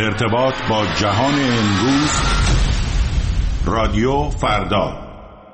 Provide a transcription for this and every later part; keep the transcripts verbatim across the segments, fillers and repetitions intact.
ارتباط با جهان امروز. رادیو فردا.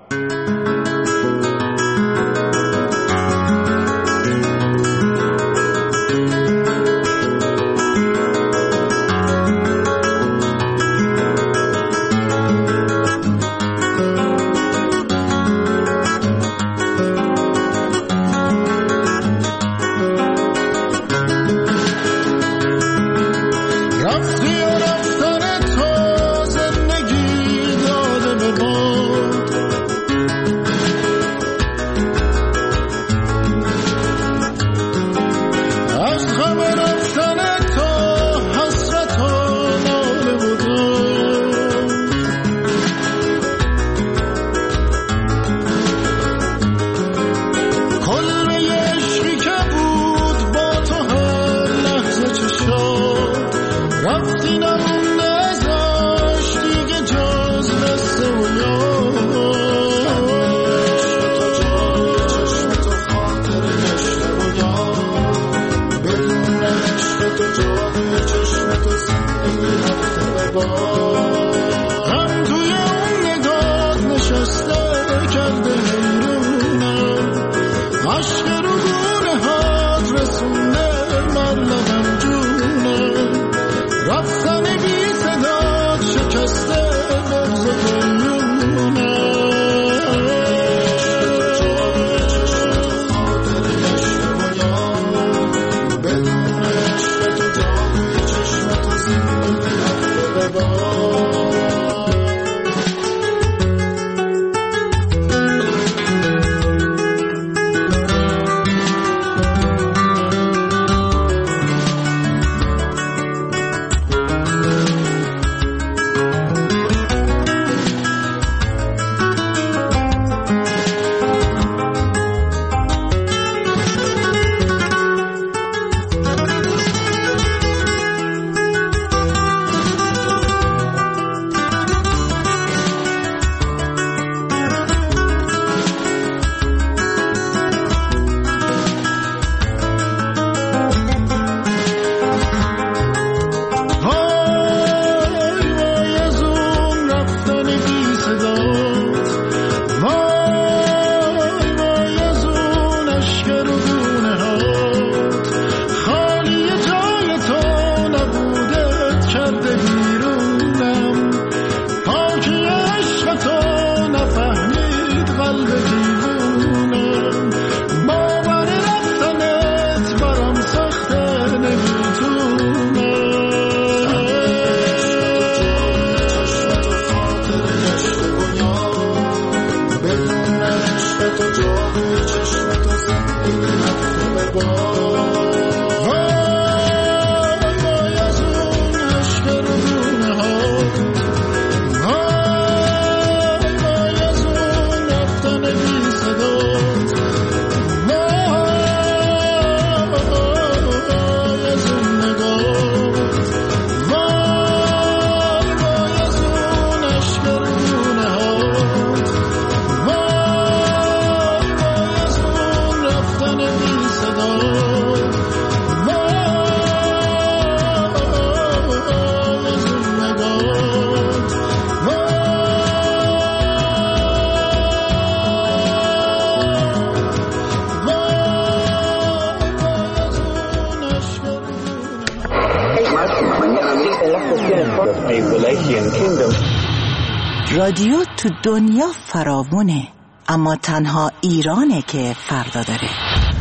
رادیو تو دنیا فراوونه، اما تنها ایرانه که فردا داره.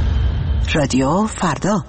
رادیو فردا.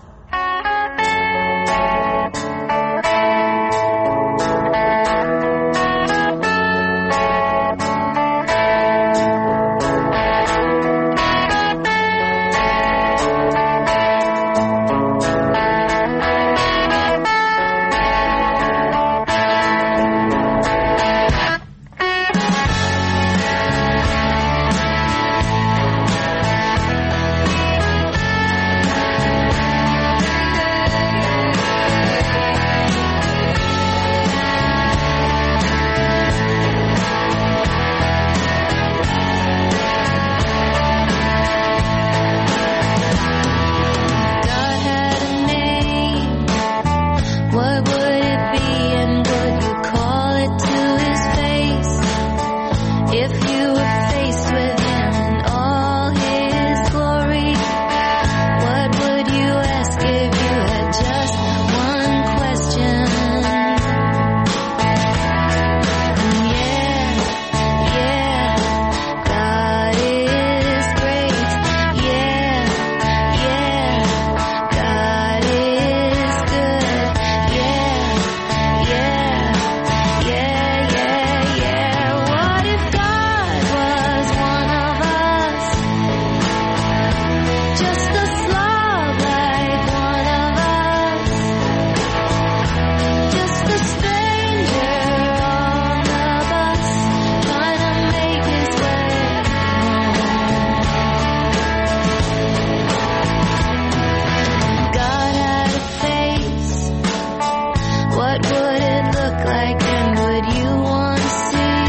What would it look like and would you want to see?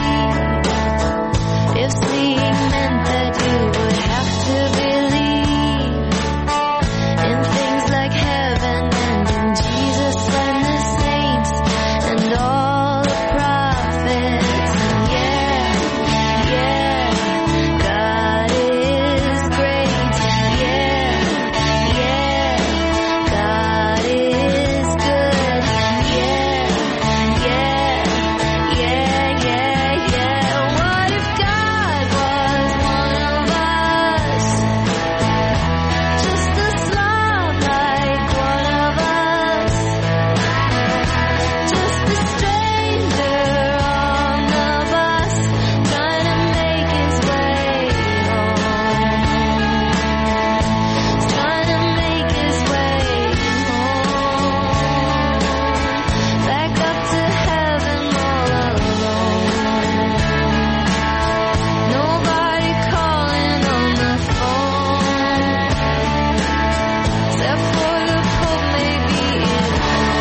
If seeing meant that you would have to believe in things like heaven and in Jesus and the saints and all the prophets. And yeah, yeah, God is great. Yeah, yeah, God is good. Yeah, yeah, yeah, yeah, yeah. What if God was one of us? Just a slob like one of us. Just a stranger on the bus trying to make his way home. Trying to make his way home. Back up to heaven all alone. Nobody calling on the phone. Except for the Pope, maybe at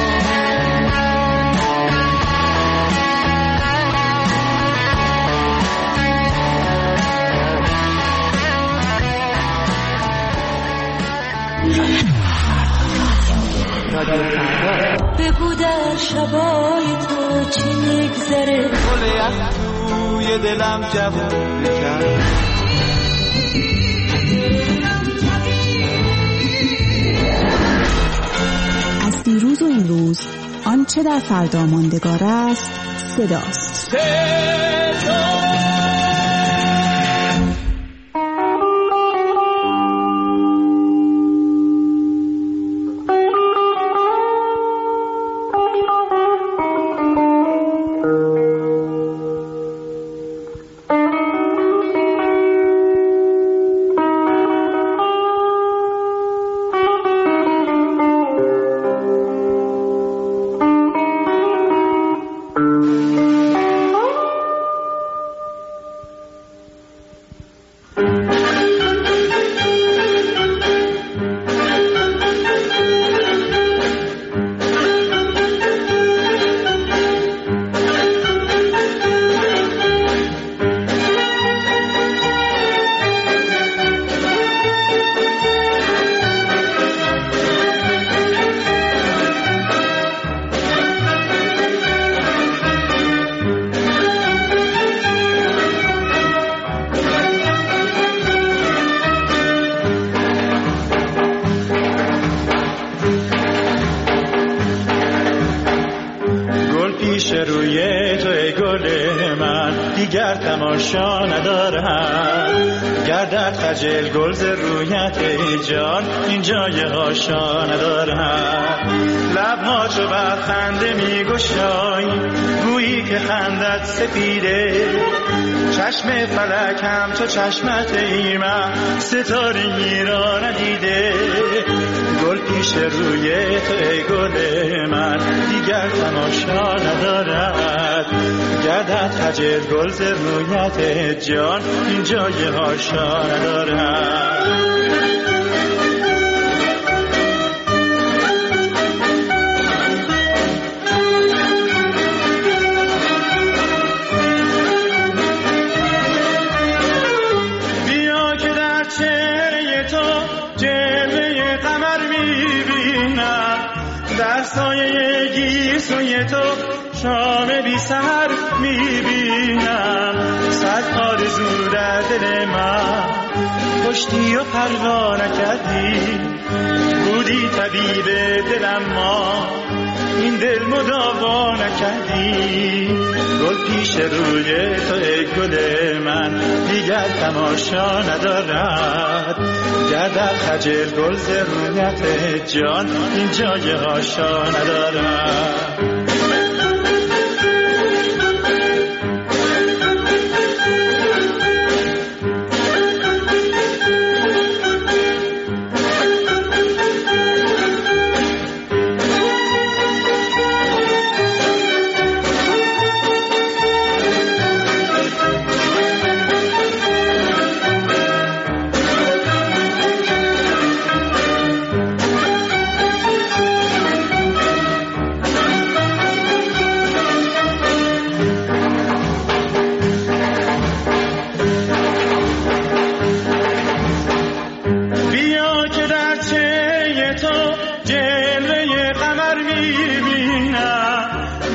بگو در شبای تو چی میگذره گل یخ توی دلم جوون بکن از دیروز و امروز آنچه در فردا ماندگار است صداست. پیش روی تو ای گل من دیگر تماشا ندارم، گردد خجل گل ز رویت ای جان این جای هاشا ندارم. لبها چو بر خنده می گشایی گویی که خندت سپیده، چشم فلک هم تو چشمت ای من ستاره را ندیده. گل پیش روی تو ای گل من دیگر تماشا ندارد، گردد خجل گل ز رویت جان این جای هاشا ندارد. در سایه گیسوی تو شام بی سحر میبینم، صد آرزو در دل من کشتی و پروا نکردی، بودی طبیب دلم ما این دل مداوا نکردی. گل پیش روی تو ای گل من دیگر تماشا ندارد، گردد خجل گل ز رویت جان این جای هاشا ندارد.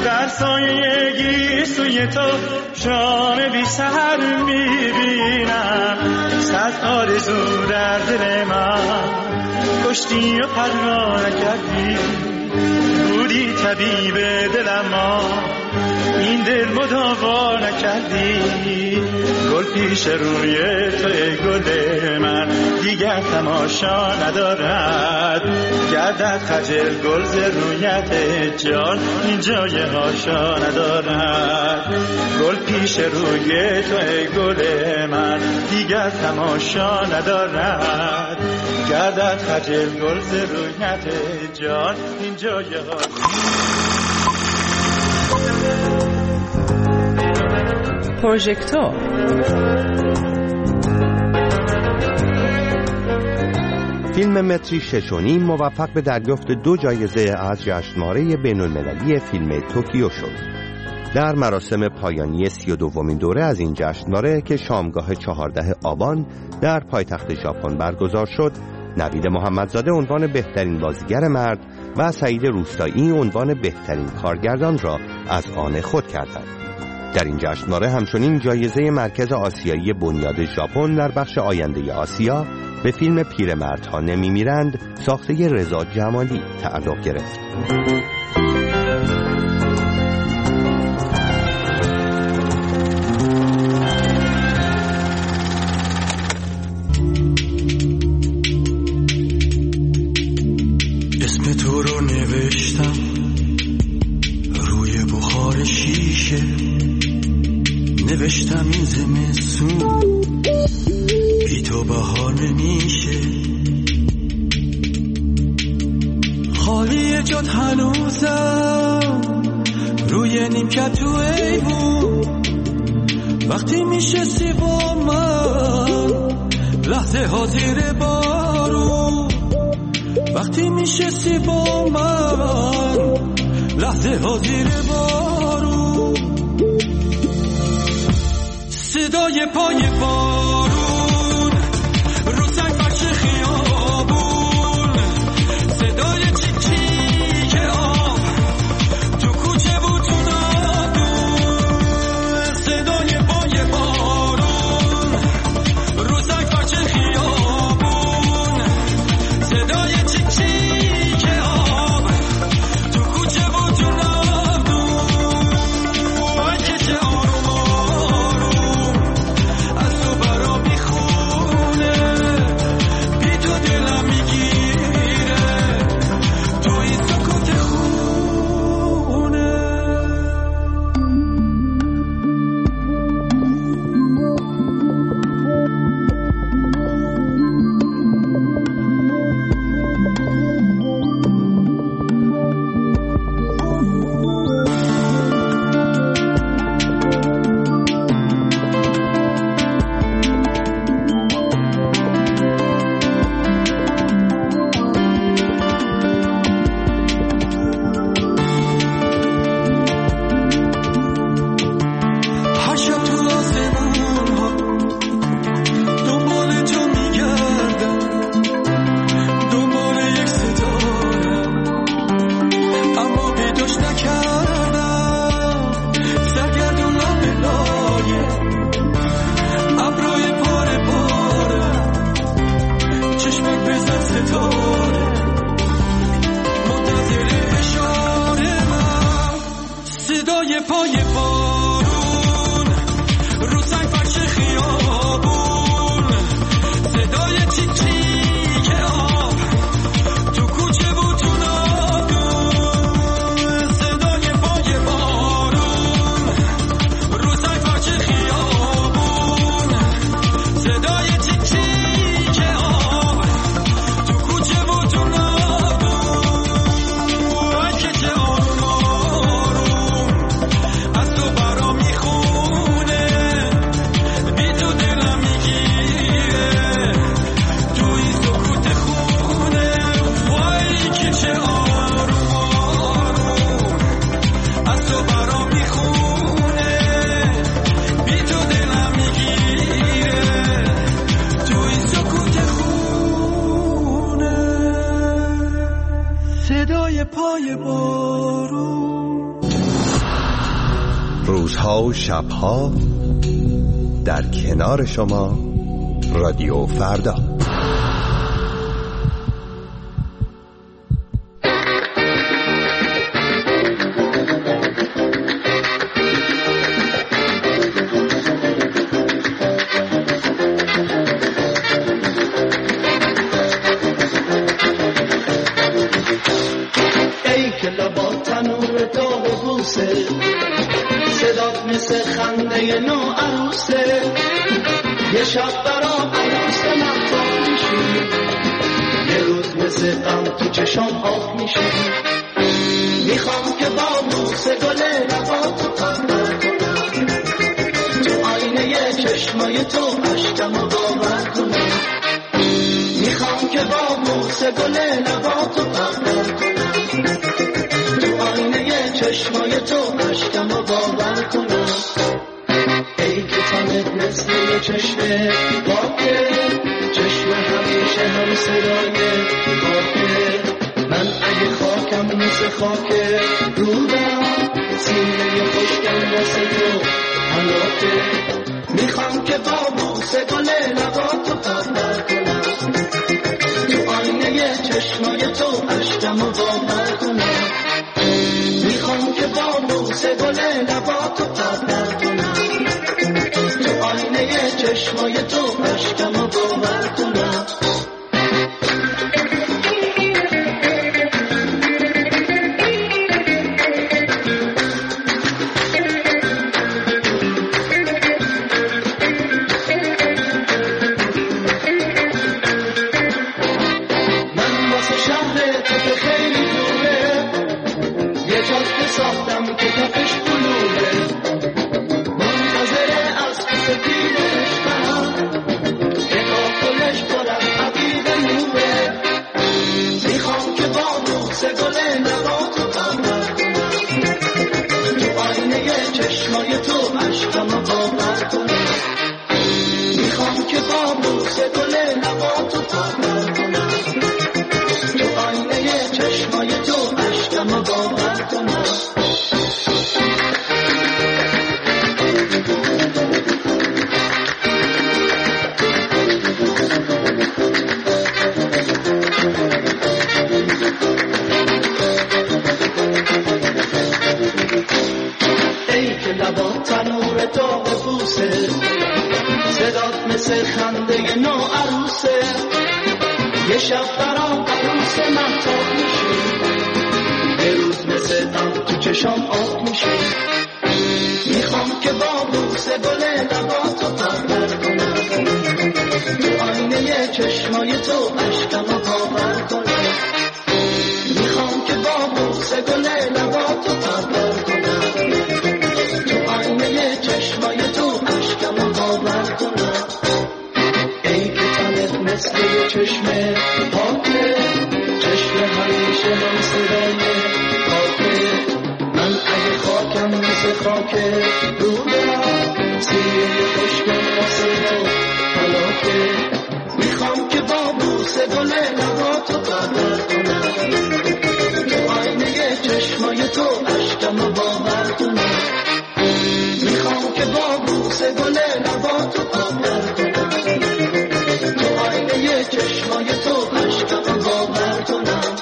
در سایه گیسوی تو شام بی سحر میبینم. صد آرزو در دل من کشتی و پروانه کردی، بودی طبیب دلم ما این دل مداوا نکردی. گل پیش روی تو ای گل من دیگر تماشا ندارد، گردد خجل گل ز رویت جان این جای هاشا ندارد. گل پیش روی تو ای گل من دیگر تماشا ندارد، گردد خجل گل ز رویت جان این جای هاشا. پروژکتور فیلم متری شش و نیم موفق به دریافت دو جایزه از جشنواره بین‌المللی فیلم توکیو شد. در مراسم پایانی سی و دومین دوره از این جشنواره که شامگاه چهاردهم آبان در پایتخت ژاپن برگزار شد، نوید محمدزاده عنوان بهترین بازیگر مرد و سعید روستایی عنوان بهترین کارگردان را از آن خود کردند. در این جشنواره همچنین جایزه مرکز آسیایی بنیاد ژاپن در بخش آینده آسیا به فیلم پیرمردها نمیمیرند ساخته رضا جمالی تعلق گرفت. اسم تو رو نوشتم روی بخار شیشه، نوشتم این زمستون بی تو بهار نمیشه. خالی جات هنوزم روی نیمکت تو ایوون، وقتی میشستی با من لحظه ها زیر بارون، وقتی میشستی با من لحظه ها زیر بارون. صدای پای بارون رو سنگ فرش خیابون، صدای چیک چیک آب تو کوچه و تو نادون، صدای پای بارون رو سنگ فرش خیابون، صدای چیک چیک آب تو کوچه و تو نادون. وای که چه آروم آروم از تو برا میخونه، بی تو دلم میگیره تو این سکوت خونه. هر شب تو آسمون ها دنبال تو میگردم، دنبال یک ستاره اما پیداش نکردم. سرگردونم به لایه ابروی پاره پاره، چشمک بزن ستاره منتظر اشاره من. صدای پای بارون رو سنگ فرش خیابون، صدای چیک چیک آب تو کوچه و تو نادون، صدای پای بارون رو سنگ فرش خیابون، صدای چیک چیک آب تو کوچه و تو نادون. وای که چه آروم آروم روزها و شبها در کنار شما رادیو فردا. ای که لبا تنور داغ بوسه، صدات مثل خنده نو عروسه، یه شب برا عروس مهتاب میشی، یه روز مثل غم تو چشام آب میشی. میخوام که با بوسه گل لباتو قطر کنم، تو آینه چشمای تو اشکمو باور کنم. میخوام که با بوسه گل لباتو قطر کنم، تو آینه چشمای تو اشکمو باور کنم. ای که تنت مثل یه چشمه باکه، چشم همیشه هم صدای باکه. من اگه خاکم مثل خاکه رودم، سینه خوشگم واسه تو حلاکه. میخوام که با بوسه گل لباتو قطر کنم، تو آینه چشمای تو اشکمو باور کنم. میخوام که با بوسه گل لباتو قطر کنم، تو آینه چشمای تو اشکمو باور کنم. یه شب برام عروس مهتاب میشی، یه روز مثل غم تو چشام آب میشی. میخوام که با بوسه گل لباتو قطر کنم، تو آینه چشمای تو اشکمو باور کنم. میخوام که با بوسه گل لباتو قطر کنم، تو آینه چشمای تو اشکمو باور کنم. ای که تنت مثل یه چشمه پاکه، چشم همیشه هم صدای پاکه. من اگه خاکم مثل خاکه رودم، سینه خوشگم واسه تو حلاکه. میخوام که با بوسه گل لباتو قطر کنم، تو آینه چشمای تو اشکمو باور کنم. میخوام که با بوسه گل لباتو قطر کنم، تو آینه چشمای تو اشکمو باور کنم.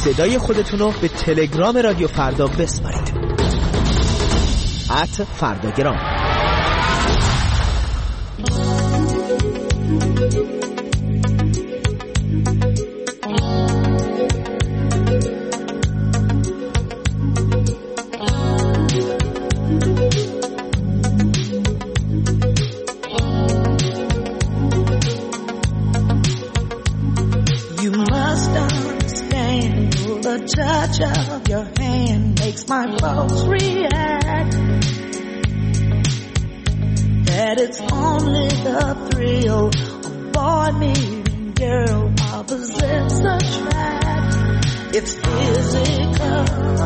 صدای خودتون رو به تلگرام رادیو فردا بسپارید. ات فرداگرام. Touch of your hand makes my pulse react. That it's only the thrill of boy meeting girl opposites attract. It's physical,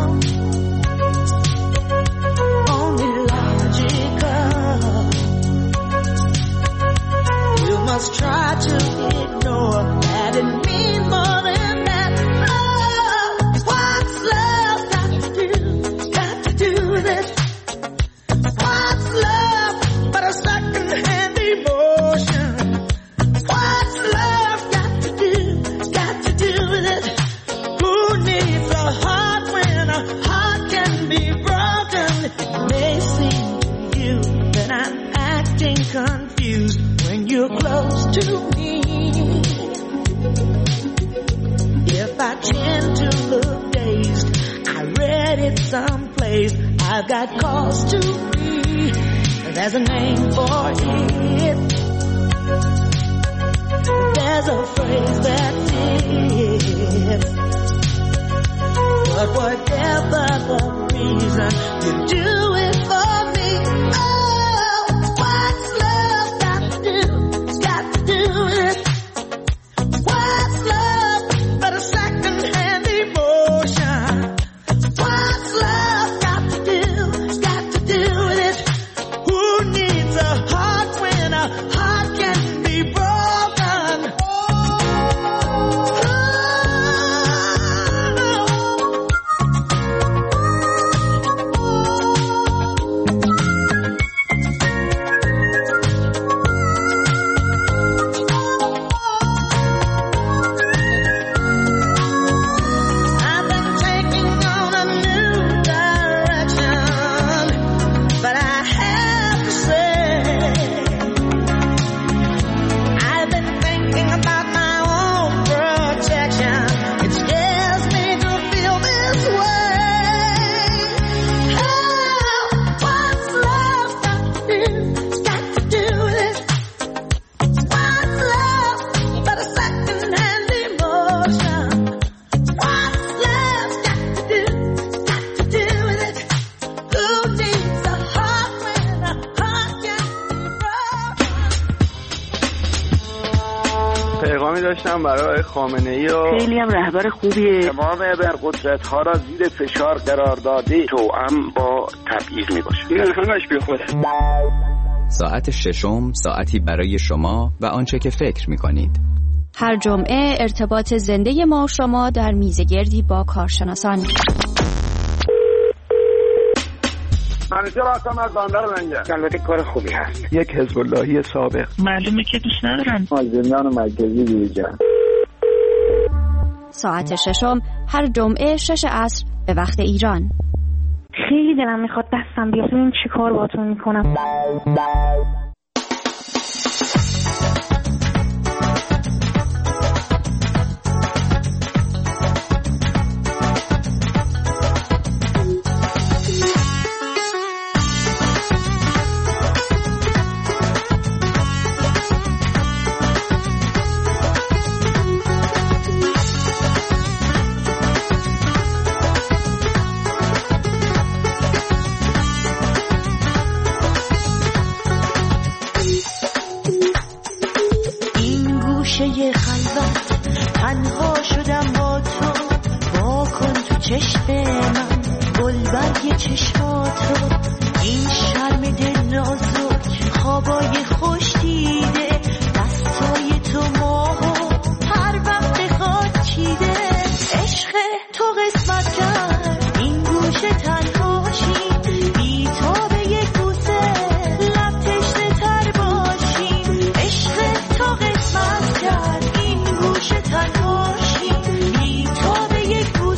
only logical. You must try to ignore that it means more than that. Confused when you're close to me. If I tend to look dazed, I read it someplace. I've got cause to be. There's a name for it. There's a phrase that fits. But whatever the reason, you do it for me. داشتم برای خامنه‌ای و خیلی هم رهبر خوبیه. تمام ابرقدرت‌ها را زیر فشار قرار داده توأم با تبعیض میباشه. این همش بیخوده. ساعت ششم، ساعتی برای شما و آنچه که فکر میکنید. هر جمعه ارتباط زنده ما و شما در میزگردی با کارشناسان. منیجر هستم از بندر منجر. البته کار خوبی هست. یک حزب اللهی سابق. معلومه که دوست ندارن. از زندان مرکزی بیرون. ساعت ششم هر جمعه شش عصر به وقت ایران. خیلی دلم میخواد دستم بیاد ببین چی کار باهاتون میکنم. این گوشه تنهاشی بی تو به یک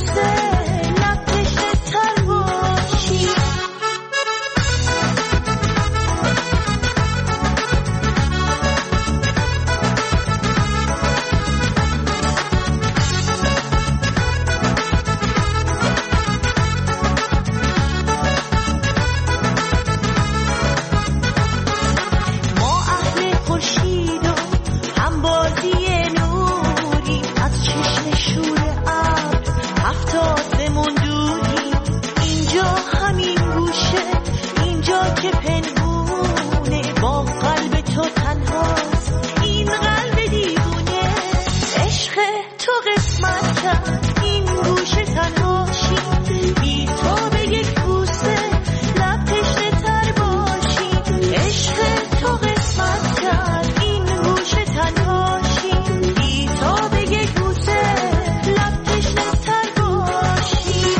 کرد این گوشه تنهاشی بی تو به یک بوسه لب تشنه تر باشی عشق تو قسمت کرد این گوشه تنهاشی بی تو به یک بوسه لب تشنه تر باشی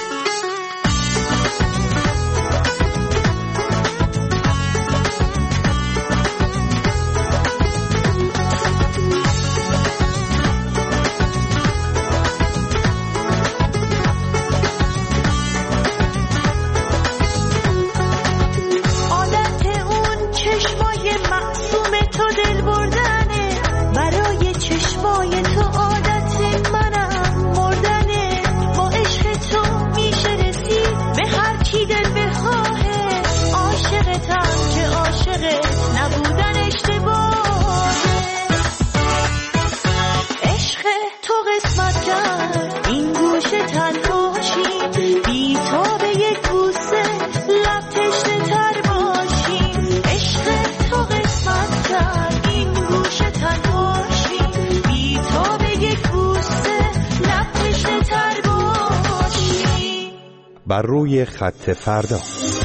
عادت اون چشمای معصوم تو دل بردنه برای چشمای تو عادت منم مردنه با عشق تو میشه رسید به هر کی دل بخواهه عاشقتم که عاشقت نبودن اشتباهه عشق تو قسمت کرد این گوشه تنهاشی بی تو به یک بوسه لب تشنه تر باشی عشق تو قسمت کرد این گوشه تنهاشی بی تو به یک بوسه لب تشنه تر باشی. بر روی خط فردا.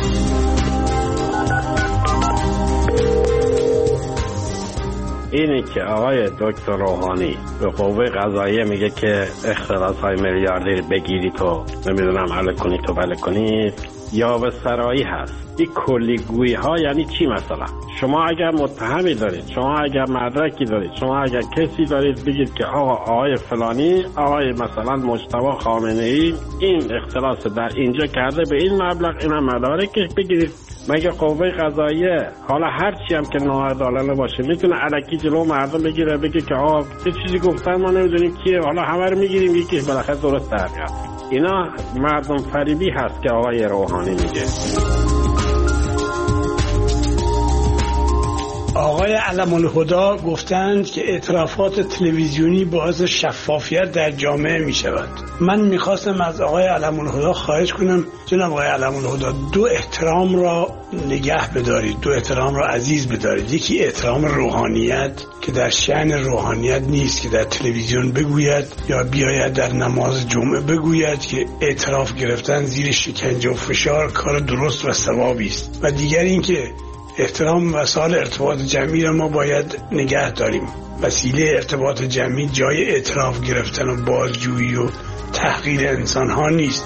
اینه که آقای دکتر روحانی به قوه قضاییه میگه که اختلاس های میلیاردی بگیرید تو نمیدونم علی کنید تو بله کنید یا به سرایی هست. این کلیگویی ها یعنی چی؟ مثلا شما اگر متهمی دارید، شما اگر مدرکی دارید، شما اگر کسی دارید بگید که آقا آقای فلانی آقای مثلا مجتبی خامنه ای این اختلاس در اینجا کرده به این مبلغ، اینم مدارکش بگیرید. مگه قوه قضاییه حالا هر چی هم که ناعادلانه باشه میتونه الکی جلو مردم بگیره بگه که آقا چه چیزی گفتن ما نمیدونیم کیه، حالا همه رو میگیریم یکی بالاخره درست در میاد؟ اینا مردم فریبی هست که آقای روحانی میگه. آقای علم‌الهدی گفتند که اعترافات تلویزیونی باعث شفافیت در جامعه می شود. من میخواستم از آقای علم‌الهدی خواهش کنم جناب آقای علم‌الهدی دو احترام را نگه بدارید، دو احترام را عزیز بدارید. یکی احترام روحانیت که در شأن روحانیت نیست که در تلویزیون بگوید یا بیاید در نماز جمعه بگوید که اعتراف گرفتن زیر شکنجه و فشار کار درست و ثوابی است. و دیگر اینکه احترام وسایل ارتباط جمعی را ما باید نگه داریم. وسیله ارتباط جمعی جای اعتراف گرفتن و بازجویی و تحقیر انسان ها نیست.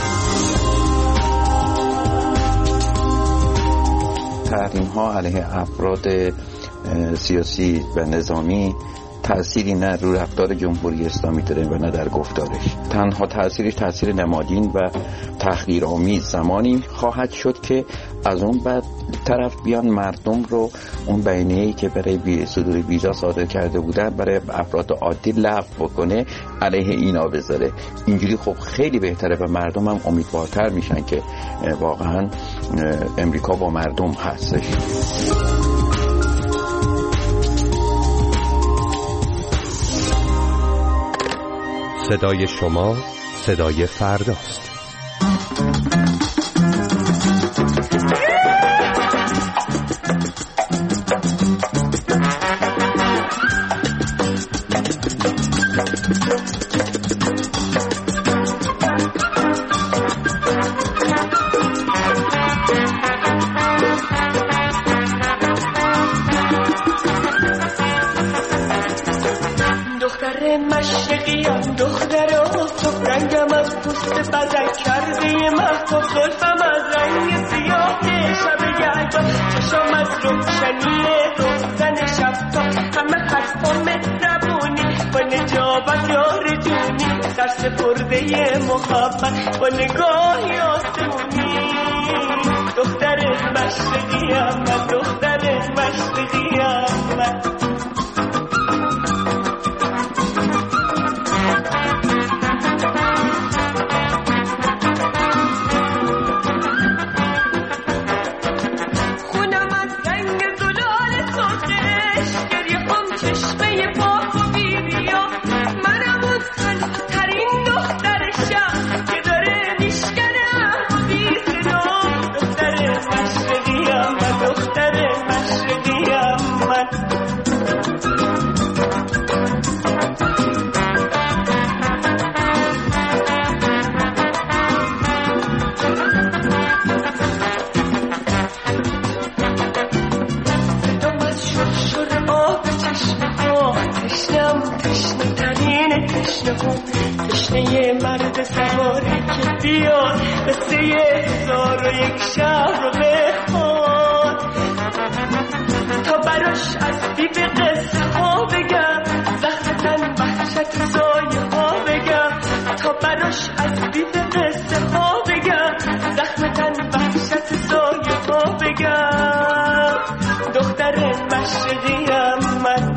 تحریم ها علیه افراد سیاسی و نظامی تأثیری نه رو رفتار جمهوری اسلامی داره و نه در گفتارش. تنها تأثیرش تأثیر نمادین و تحقیرآمیز زمانی خواهد شد که از اون بعد طرف بیان مردم رو اون بیانیه‌ای که برای صدور ویزا صادر کرده بودن برای افراد عادی لغو بکنه، علیه اینا بذاره. اینجوری خب خیلی بهتره و مردم هم امیدوارتر میشن که واقعا امریکا با مردم هستش. صدای شما صدای فرداست. سپرده محبت با نگاهی آسمونی دختر مشرقیم من، دختر مشرقیم من. خونم از رنگ زلال سرخش گریه خم چشمه پاک و بیبیا منم اون تنها دختر شم که داره میشکنه و بی صدا دختر مشرقیم من، دختر هم تشنه مرد سواری که بیاد قصه هزار و یک شب رو بخواد تا براش از بی به قصه ها بگم زخم تن وحشت سایه ها بگم تا براش از بی به قصه ها بگم زخم تن وحشت سایه ها بگم دختر مشرقیم من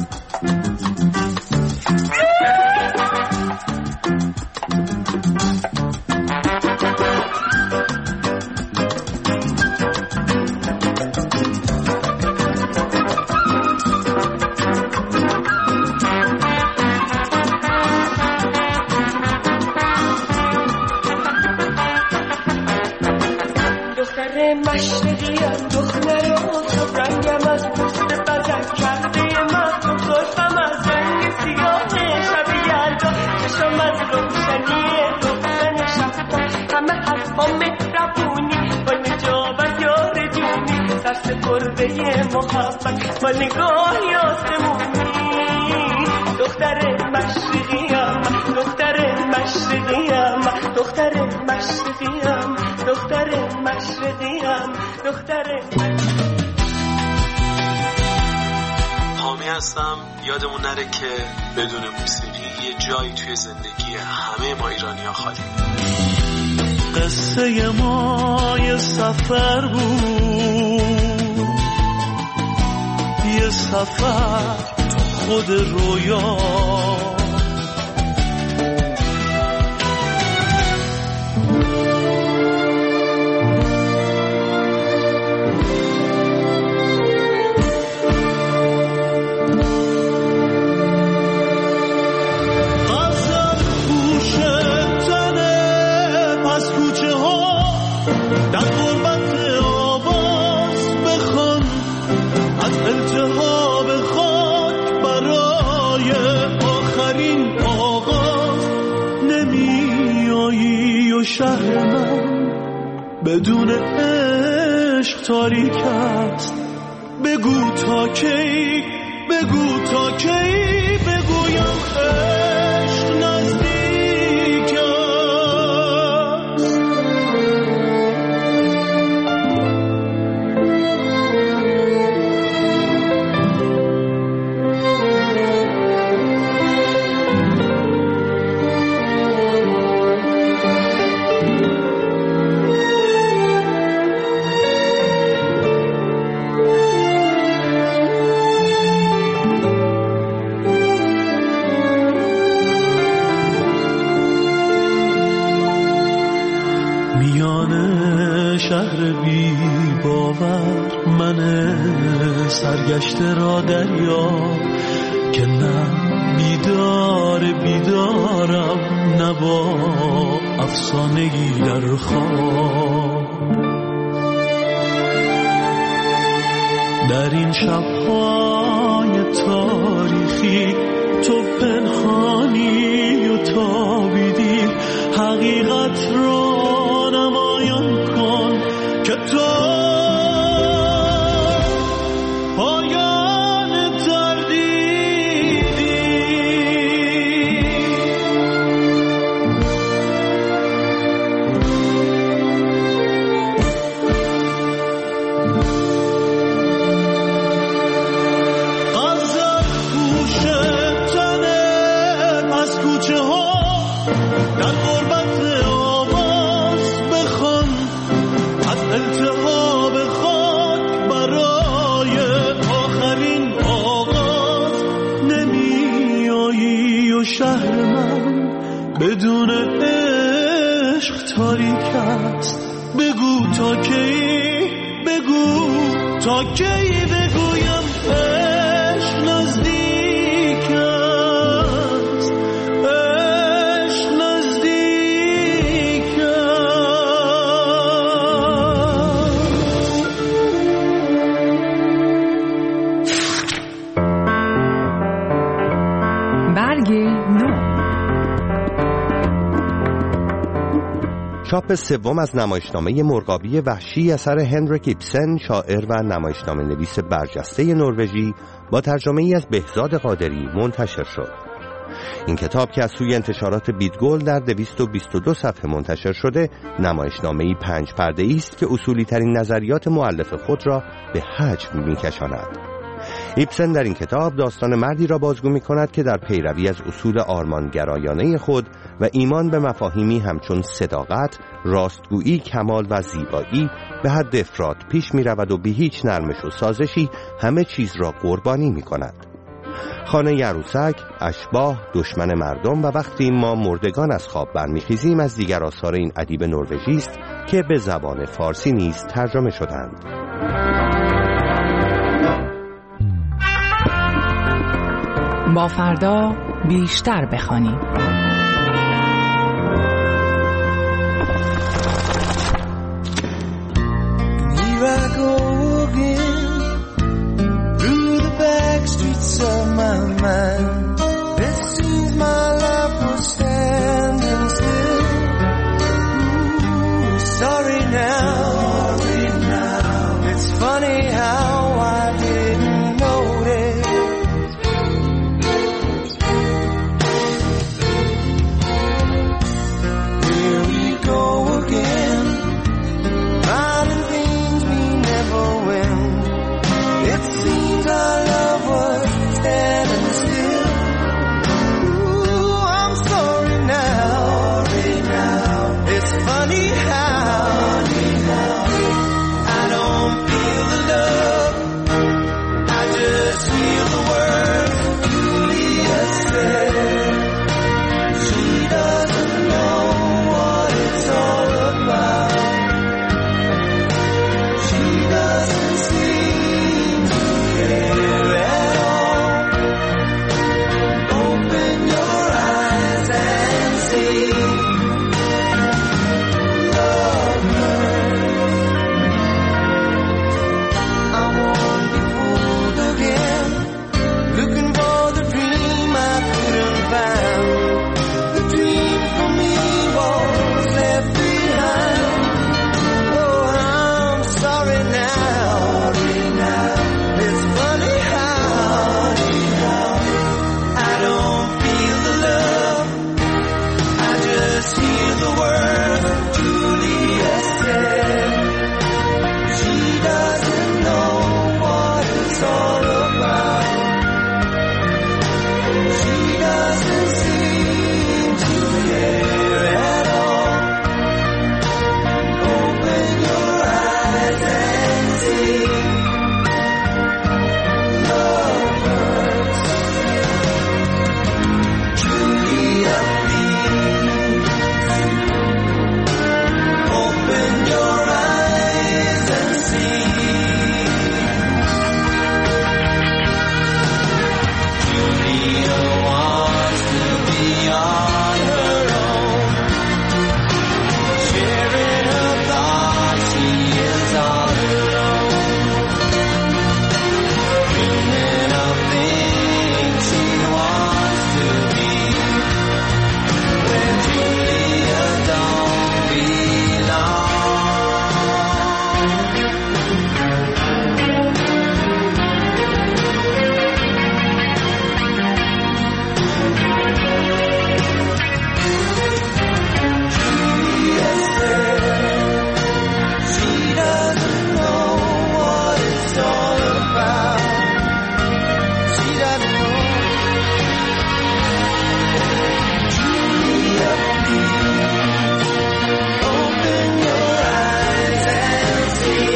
مشرقیم دختر آفتاب رنگم از پوست بدن کرده من تو زلفم از رنگ سیاه شب یلدا چشم از روشنی روشن شب همه حرفا مهربونی با نجابت یار جونی سرسپرده محبت با نگاه آسمونی دختر مشرقیم دختر مشرقیم دختر مشرقیم دختر مشرقیم دختر حامی هستم. یادمون نره که بدون موسیقی یه جایی توی زندگی همه ما ایرانی‌ها خالی. قصه ما یه سفر بود، یه سفر تو خود رویا، در غربت آواز بخوان از التهاب خاک برای آخرین آغاز. نمیایی و شهر من بدون عشق تاریک است. بگو تا کی، بگو تا کی بگویم عشق نزدیک است. شهر بی باور من سرگشته را دریا که نه بیدار بیدارم نه با افسانگی در خواب. در این شب‌های تاریخی تو پنهانی و تابیدی، حقیقت را نمایان کن که تو پایان تردیدی. غزل گوش تنه از کوچه ها در غربت آواز بخوان از التهاب خاک برای آخرین آغاز. نمیایی و شهر من بدون عشق تاریک است. بگو تا کی، بگو تا کی بگویم عشق نزدیک است. عشق نزدیک برگ نو. چاپ سوم از نمایشنامه مرغابی وحشی اثر هنریک ایبسن، شاعر و نمایشنامه نویس برجسته نروژی، با ترجمه ای از بهزاد قادری منتشر شد. این کتاب که از سوی انتشارات بیدگل در دویست و بیست و دو صفحه منتشر شده، نمایشنامه‌ای پنج پرده‌ای است که اصولی ترین نظریات مؤلف خود را به حجم می‌کشاند. ایبسن در این کتاب داستان مردی را بازگو می‌کند که در پیروی از اصول آرمانگرایانه خود و ایمان به مفاهیمی همچون صداقت، راستگویی، کمال و زیبایی به حد افراط پیش می‌رود و به هیچ نرمش و سازشی همه چیز را قربانی می‌کند. خانه عروسک، اشباح، دشمن مردم و وقتی ما مردگان از خواب برمیخیزیم از دیگر آثار این ادیب نروژی است که به زبان فارسی نیز ترجمه شدند. با فردا بیشتر بخوانیم. Of my mind, it seems my life was standing still. Ooh, sorry now, sorry now. It's funny how I didn't notice. Here we go again, finding things we never win. It seems our love was standing still. Ooh, I'm sorry now. Sorry now. It's funny how, funny how I don't feel the love. I just hear the words Julia said. She doesn't know what it's all about. She doesn't seem to care at all. Open your eyes and see. Love hurts. I won't be fooled again, looking for the dream I couldn't find. The dream for me was left behind. Oh, I'm sorry now. Sorry now. It's funny how I don't feel the love. I just hear the words Julia said. She doesn't know what it's all about. She doesn't seem to care at all. Open your eyes and see. Love hurts. Julia, please. Open your eyes and see. Julia wants to be on her own. Sharing her thoughts, she is all alone. Dreaming of things she wants to be, where Julia don't belong. Julia said she doesn't know what it's all about. She doesn't know. Julia, please. Open your eyes and see.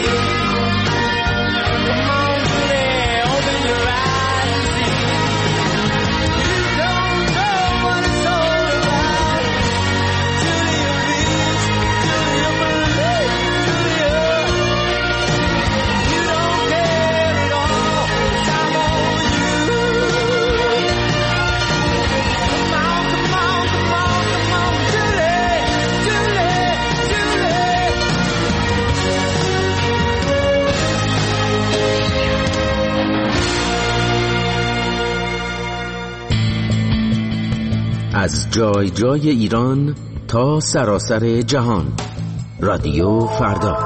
Come on, Julia, open your eyes and see. You don't know what it's all about. Julia, please. Julia, please. Julia. You don't care at all. I'm on you. Come on, come on, come on, come on, Julie, Julie, Julie. از جای جای ایران تا سراسر جهان، رادیو فردا.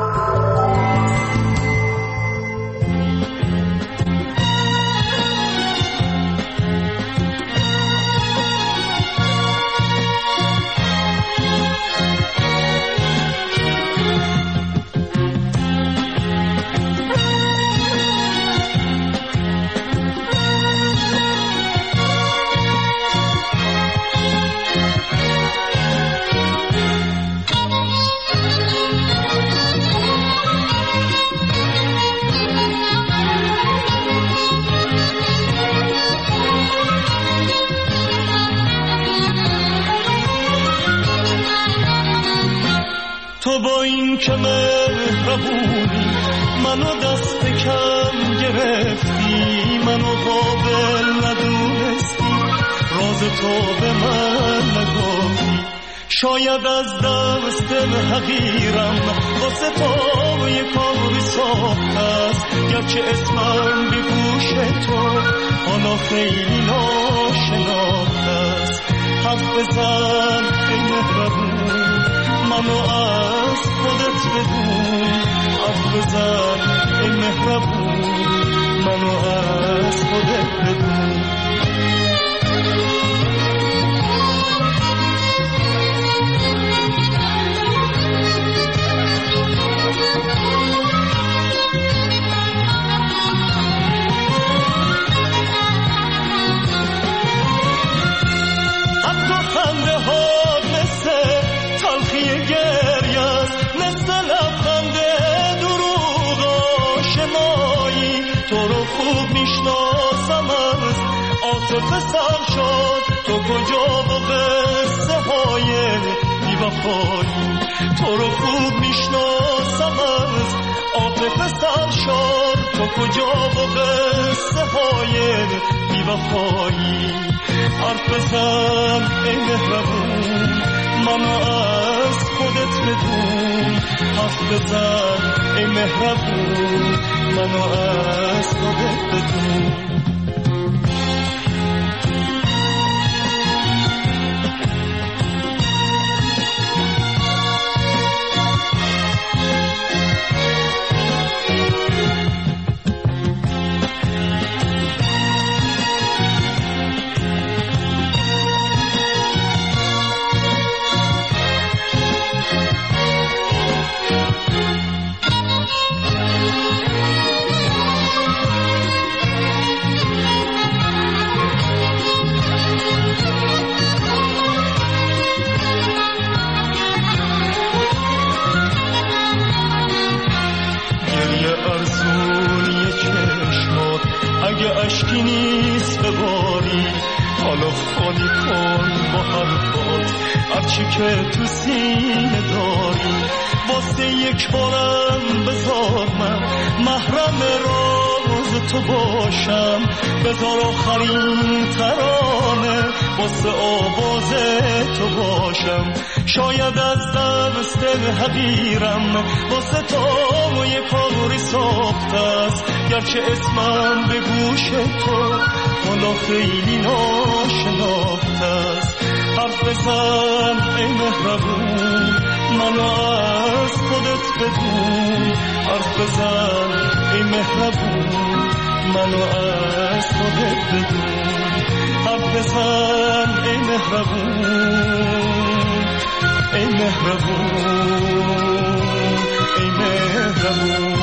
تو با این که مهربونی منو دست کم گرفتی، منو قابل ندونستی، راز تو به من نگفتی. شاید از دست حقیرم واسه تو یه کاری ساخت است، گرچه اسمم به گوش تو حالا خیلی ناشناخت است. حرف بزن ای مهربون منو از خودت بدون، حرف بزن ای مهربون منو از خودت بدون. عاطفه سر شد تو کجا با قصه های بی‌وفایی، تو رو خوب میشناسم از عاطفه سر شد تو کجا با قصه های بی‌وفایی. حرف بزن ای مهربون منو از خودت بدون، حرف بزن ای مهربون منو از خودت بدون. اگه اشکی نیست بباری حالا خالی کن با حرفات هرچی که تو سینه داری. واسه یک بارم بذار من محرم راز تو باشم، بذار آخرین ترانه واسه آواز تو باشم. شاید از دست حقیرم واسه تو یه کاری ساخت است، گرچه اسمم به گوش تو حالا خیلی ناشناخت است. حرف بزن ای مهربون منو از خودت بدون، حرف بزن ای مهربون منو از خودت بدون. حرف بزن ای مهربون ای مهربون ای مهربون.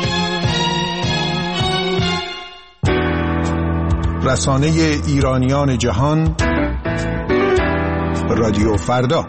رسانه ایرانیان جهان رادیو فردا.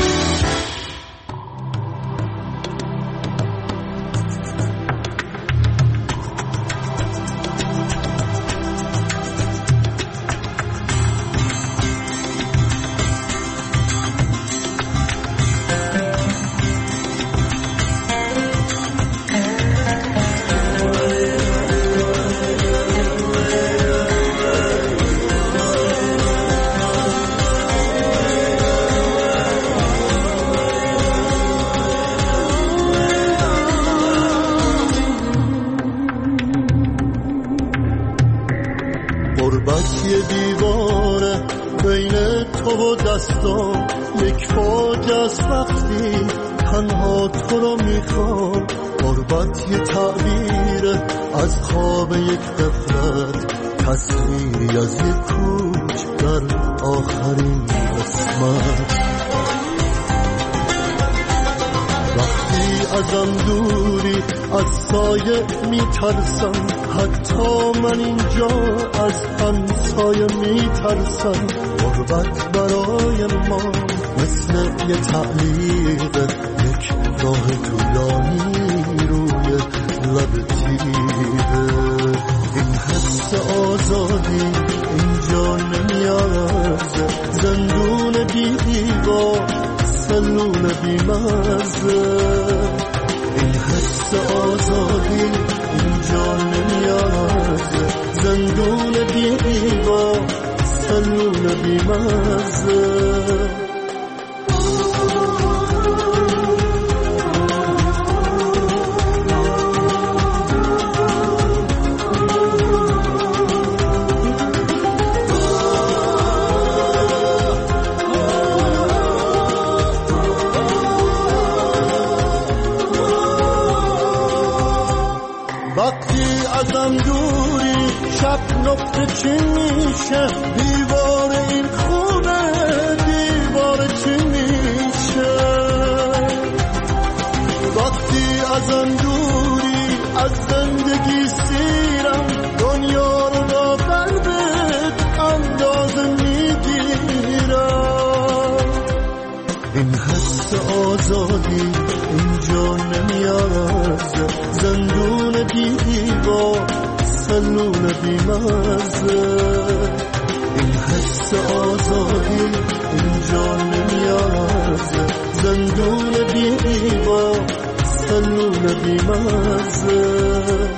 یک فوج از وقتی تنها تو رو میخوام، غربت یه تعبیر از خواب یک غفلت، تصویری از یک کوچ در آخرین قسمت. وقتی ازم دوری از سایه میترسم، حتی من اینجا از همسایه میترسم. غربت برای ما مثل یه تعلیق، یک راه طولانی روی لب تیره. این حس آزادی اینجا نمیارزه، زندون بی دیوار سلول بیمزه. این حس آزادی اینجا نمیاد، زندون دیوا سلول بیمزه. ازم دوری شب نقطه چین میشه، دیوار این خونه دیوار چین میشه. وقتی ازم دوری از زندگی سیرم، دنیا رو را قلبت اندازه میگیرم. این حس آزادی اینجا نمیارزه، زندون دیوا سلول بیمزه. این حس آزادی اینجا نمیارزه، زندون دیوا سلول بیمزه.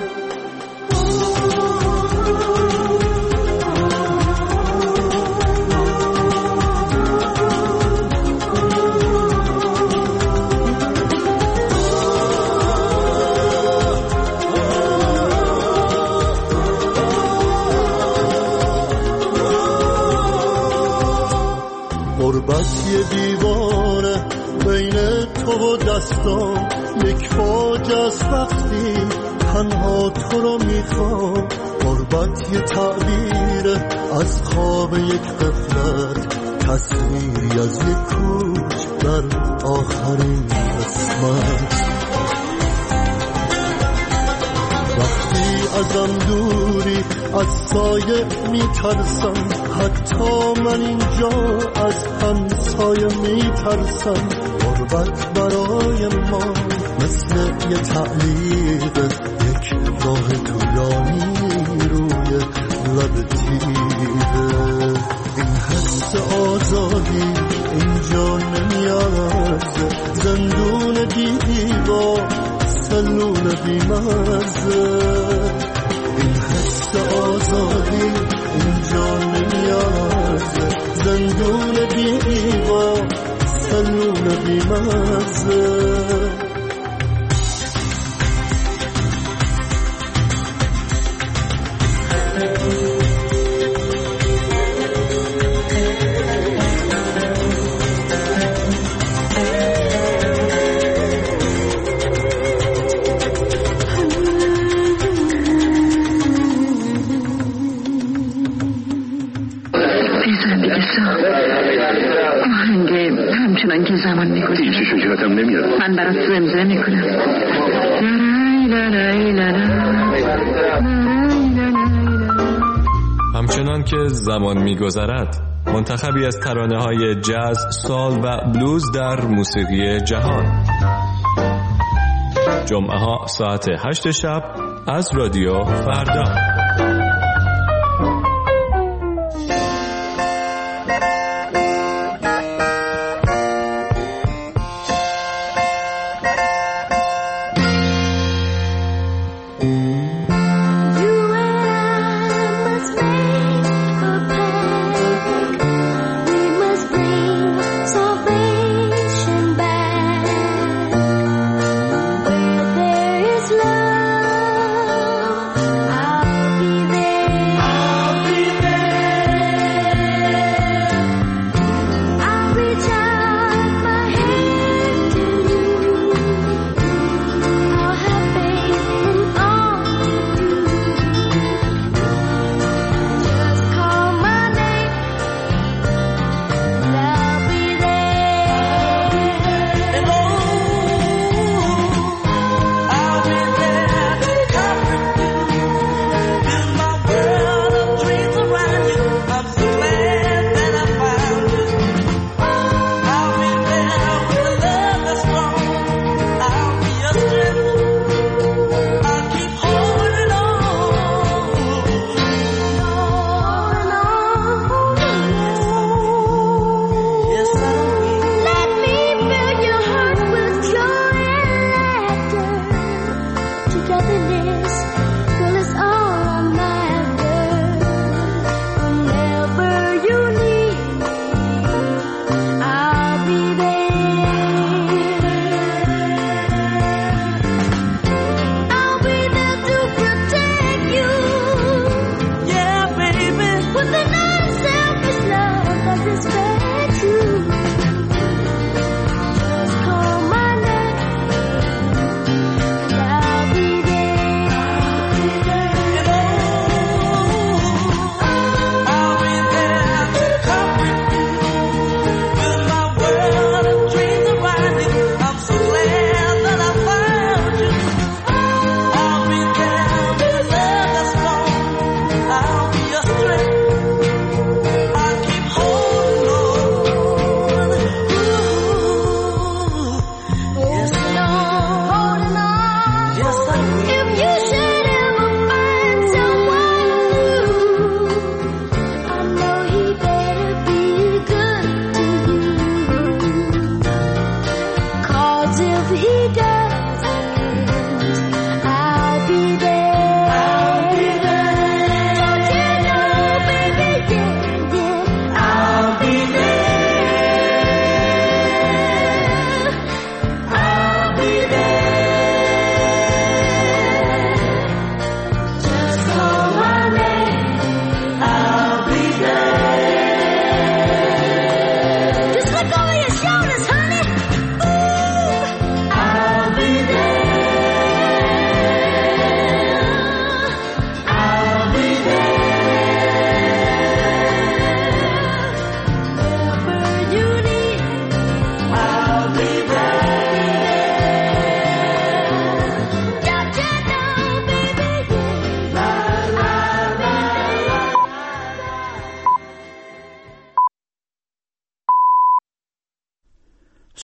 غربت یه دیواره بین تو و دستام، یک فوج از وقتی تنها تو رو میخوام. غربت یه تعبیره از خواب یک غفلت، تصویری از یک کوچ در آخرین قسمت. وقتی ازم دوری از سایه میترسم، حتی من اینجا از همسایه میترسم. غربت برای ما مثل یه تعلیق، یک راه طولانی روی لب تیغه. این حس آزادی اینجا نمیارزه، زندون دیوا سلول بیمزه. این حس آزادی اینجا نمیارزه، زندون دیوا سلول بیمزه. همچنان که زمان میگذره هیچی شکراتم نمیاد. من برات زمزمه میکنم. همچنان که زمان میگذرد، منتخبی از ترانه های جاز، سال و بلوز در موسیقی جهان. جمعه ها ساعت هشت شب از رادیو فردا.